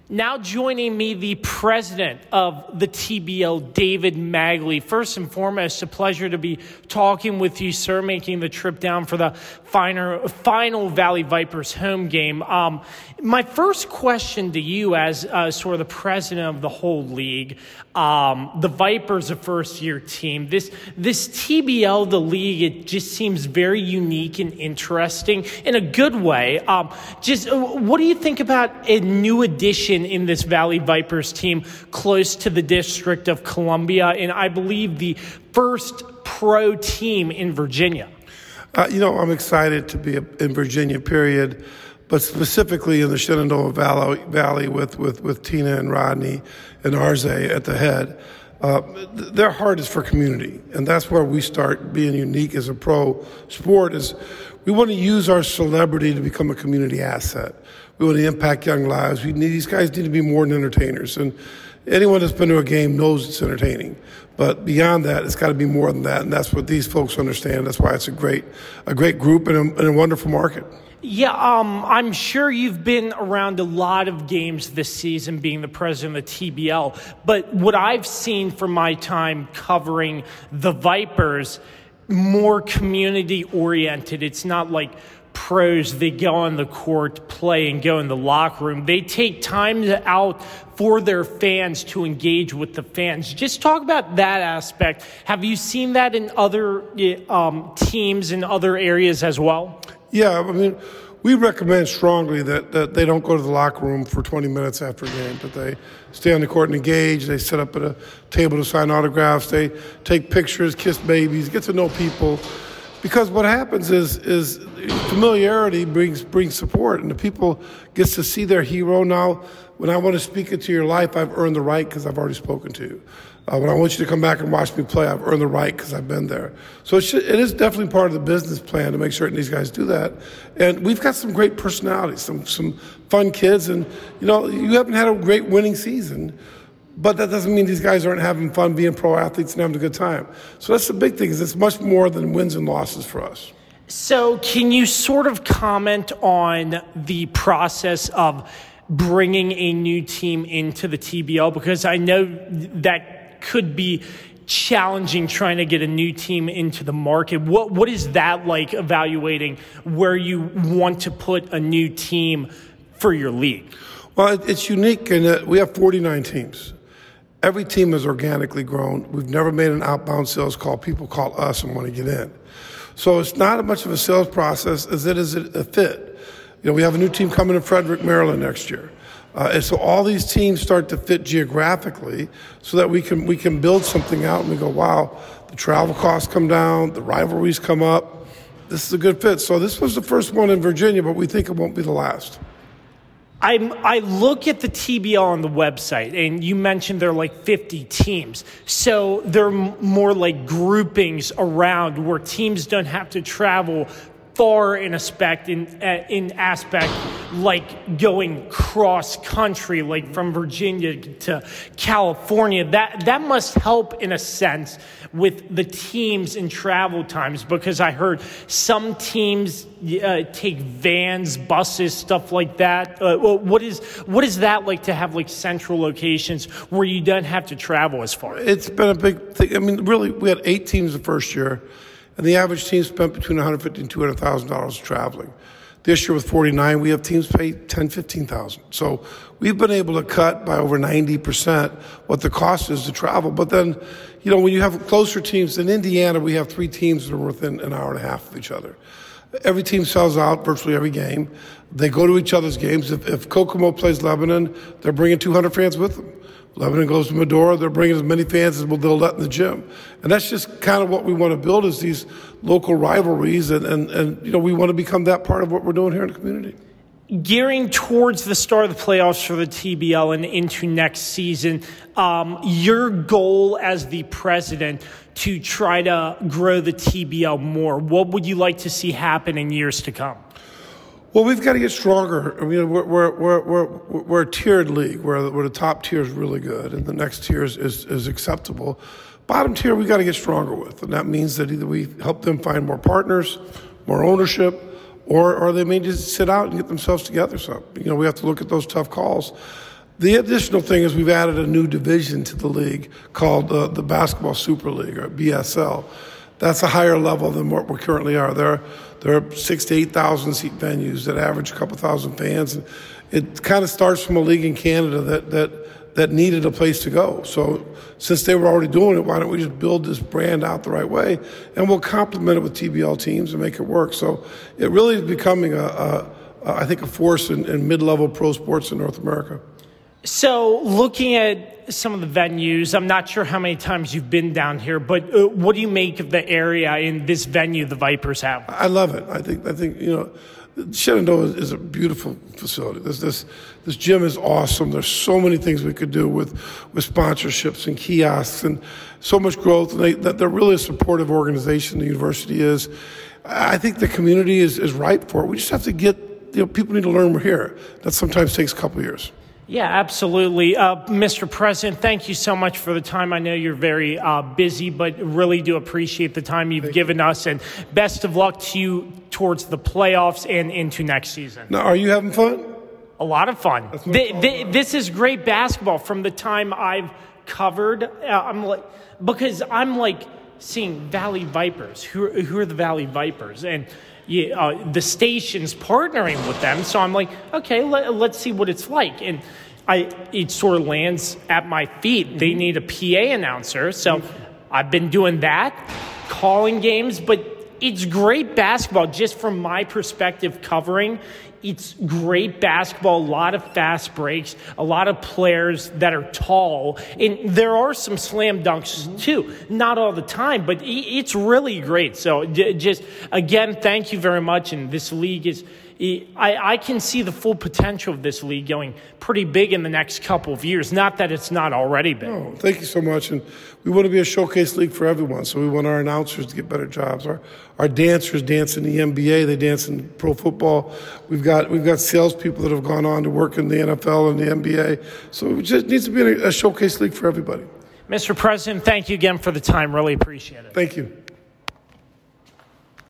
Now joining me, the president of the TBL, David Magley. First and foremost, a pleasure to be talking with you, sir, making the trip down for the final Valley Vipers home game. My first question to you as sort of the president of the whole league, the Vipers, a first-year team. This TBL, the league, it just seems very unique and interesting in a good way. What do you think about a new addition in this Valley Vipers team close to the District of Columbia, and I believe the first pro team in Virginia? I'm excited to be in Virginia, period, but specifically in the Shenandoah Valley with Tina and Rodney and Arze at the head. Their heart is for community, and that's where we start being unique as a pro sport. Is we want to use our celebrity to become a community asset. We want to impact young lives. These guys need to be more than entertainers, and anyone that's been to a game knows it's entertaining. But beyond that, it's got to be more than that, and that's what these folks understand. That's why it's a great group and a wonderful market. Yeah, I'm sure you've been around a lot of games this season being the president of the TBL, but what I've seen from my time covering the Vipers, more community-oriented. It's not like pros, they go on the court, play, and go in the locker room. They take time out for their fans to engage with the fans. Just talk about that aspect. Have you seen that in other teams in other areas as well? Yeah, we recommend strongly that they don't go to the locker room for 20 minutes after a game, but they stay on the court and engage. They sit up at a table to sign autographs. They take pictures, kiss babies, get to know people. Because what happens is familiarity brings support, and the people gets to see their hero. Now, when I want to speak into your life, I've earned the right because I've already spoken to you. When I want you to come back and watch me play, I've earned the right because I've been there. So it is definitely part of the business plan to make certain these guys do that. And we've got some great personalities, some fun kids, and you haven't had a great winning season. But that doesn't mean these guys aren't having fun being pro athletes and having a good time. So that's the big thing, is it's much more than wins and losses for us. So can you sort of comment on the process of bringing a new team into the TBL? Because I know that could be challenging trying to get a new team into the market. What is that like, evaluating where you want to put a new team for your league? Well, it's unique in that we have 49 teams. Every team has organically grown. We've never made an outbound sales call. People call us and want to get in. So it's not as much of a sales process as it is a fit. We have a new team coming to Frederick, Maryland next year. And so all these teams start to fit geographically so that we can build something out and we go, wow, the travel costs come down, the rivalries come up. This is a good fit. So this was the first one in Virginia, but we think it won't be the last. I look at the TBL on the website, and you mentioned there are like 50 teams. So they're more like groupings around where teams don't have to travel far in aspect, like going cross country, like from Virginia to California. That must help in a sense with the teams and travel times, because I heard some teams take vans, buses, stuff like that. What is that like to have like central locations where you don't have to travel as far? It's been a big thing. Really, we had 8 teams the first year. And the average team spent between $150,000 and $200,000 traveling. This year with 49, we have teams pay $10,000, $15,000. So we've been able to cut by over 90% what the cost is to travel. But then, when you have closer teams, in Indiana, we have 3 teams that are within an hour and a half of each other. Every team sells out virtually every game. They go to each other's games. If Kokomo plays Lebanon, they're bringing 200 fans with them. Lebanon goes to Medora, they're bringing as many fans as they'll let in the gym. And that's just kind of what we want to build, is these local rivalries, and we want to become that part of what we're doing here in the community. Gearing towards the start of the playoffs for the TBL and into next season, your goal as the president to try to grow the TBL more, what would you like to see happen in years to come? Well, we've got to get stronger. We're a tiered league where the top tier is really good and the next tier is acceptable. Bottom tier, we got to get stronger with, and that means that either we help them find more partners, more ownership, or they may just sit out and get themselves together. So we have to look at those tough calls. The additional thing is we've added a new division to the league called the Basketball Super League, or BSL. That's a higher level than what we currently are. There are 6,000 to 8,000 seat venues that average a couple thousand fans. And it kind of starts from a league in Canada that needed a place to go. So since they were already doing it, why don't we just build this brand out the right way, and we'll complement it with TBL teams and make it work. So it really is becoming I think a force in mid-level pro sports in North America. So looking at some of the venues, I'm not sure how many times you've been down here, but what do you make of the area in this venue the Vipers have? I love it. I think Shenandoah is a beautiful facility. This gym is awesome. There's so many things we could do with sponsorships and kiosks and so much growth. And they're really a supportive organization. The university is. I think the community is ripe for it. We just have to get, people need to learn we're here. That sometimes takes a couple of years. Yeah, absolutely. Mr. President, thank you so much for the time. I know you're very busy, but really do appreciate the time you've given us. And best of luck to you towards the playoffs and into next season. Now, are you having fun? A lot of fun. This is great basketball from the time I've covered. Because I'm seeing Valley Vipers. Who are the Valley Vipers? And the station's partnering with them, so I'm like, okay, let's see what it's like. And it sort of lands at my feet. They need a PA announcer, so I've been doing that, calling games, but it's great basketball just from my perspective covering. It's great basketball, a lot of fast breaks, a lot of players that are tall. And there are some slam dunks, too. Not all the time, but it's really great. So just, again, thank you very much. And this league is, I can see the full potential of this league going pretty big in the next couple of years. Not that it's not already big. Oh, thank you so much. And we want to be a showcase league for everyone. So we want our announcers to get better jobs. Our dancers dance in the NBA. They dance in pro football. We've got salespeople that have gone on to work in the NFL and the NBA. So it just needs to be a showcase league for everybody. Mr. President, thank you again for the time. Really appreciate it. Thank you.